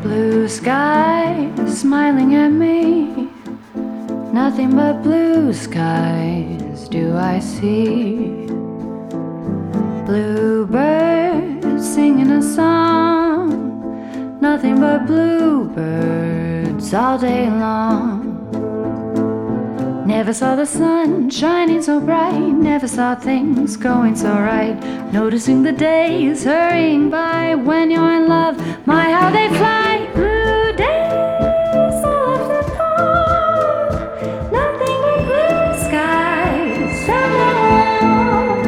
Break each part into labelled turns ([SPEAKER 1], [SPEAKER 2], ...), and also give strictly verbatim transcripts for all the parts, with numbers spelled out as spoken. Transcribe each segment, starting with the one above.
[SPEAKER 1] Blue sky smiling at me, nothing but blue skies do I see. Bluebirds singing a song, nothing but bluebirds all day long. Never saw the sun shining so bright, never saw things going so right. Noticing the days hurrying by when you're in love, my how they fly. Blue days all of them gone, nothing but blue skies alone.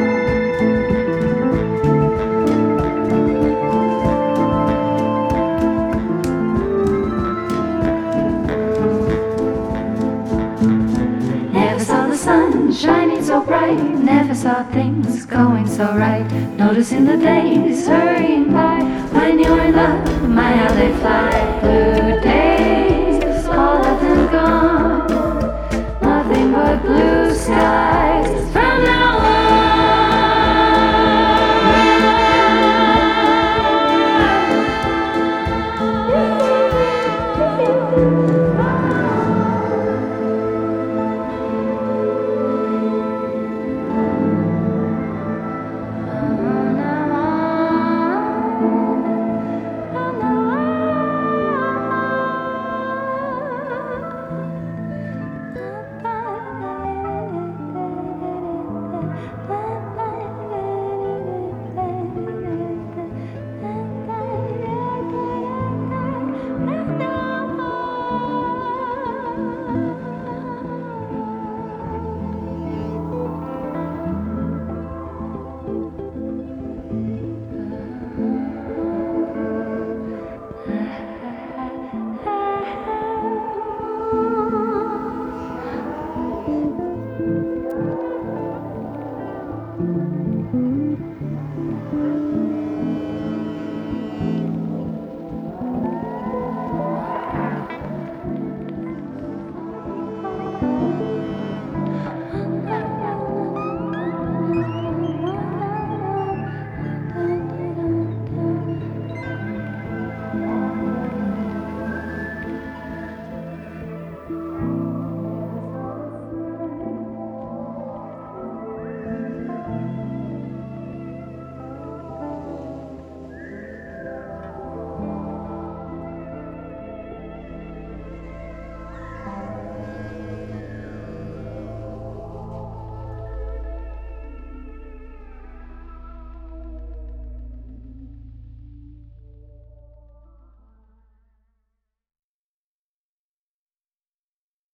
[SPEAKER 1] Never saw the sun shining so bright, never saw things going so right. Noticing the days hurrying by